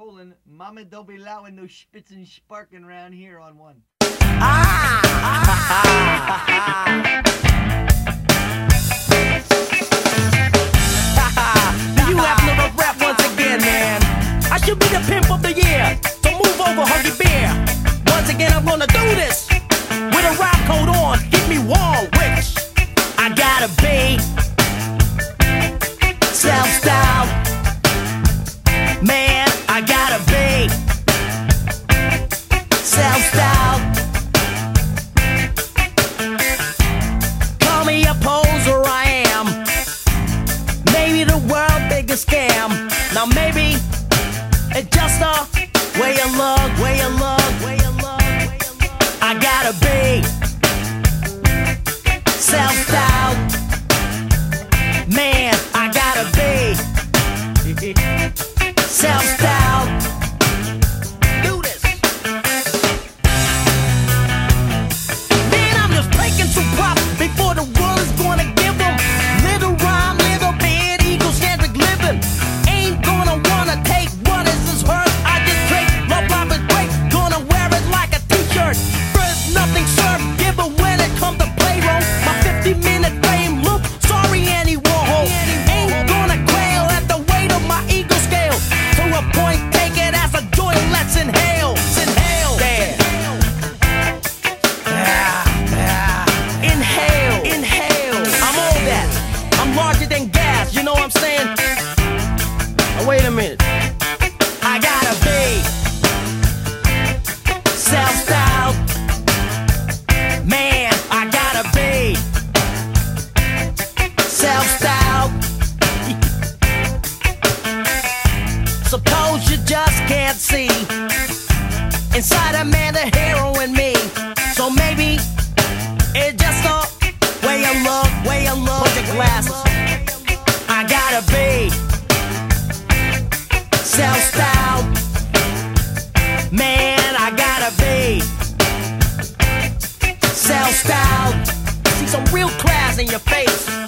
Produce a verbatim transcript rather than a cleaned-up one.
rolling. Mama don't be allowing no spitzen sparking around here on one. Ah! You have never rap once again, man. I should be the pimp of the year. So move over, Huggy Bear. Once again, I'm gonna do this with a rap coat on. Keep me warm, rich. I gotta be self-styled. Man, I gotta be self-styled. Call me a poser, I am. Maybe the world's biggest scam. Now maybe it's just a way of luck, way of luck, way of luck. I gotta be self-styled. Man, I gotta be self-styled. Do this. Man, I'm just breaking some props before the world is gonna give them. Little rhyme, little bit, egocentric living. Ain't gonna wanna take what is this hurt. I just drink, love life is great. Gonna wear it like a t-shirt. First, nothing served, given when it comes to playroom. My fifty minute fame loop, sorry Annie Warhol. Ain't gonna quail at the weight of my ego scale. To a point, take it as a joy, let's inhale. Let's inhale. There. Ah, ah. Inhale, inhale. I'm all that. I'm larger than gas, you know what I'm saying? Oh, wait a minute. I gotta be self-styled. Man, I gotta be self-styled. Suppose you just can't see inside a man the hero in me. So maybe it's just a way of love, way of love. Put your glasses. I gotta be self-styled. Man, I gotta be self-styled. See some real class in your face.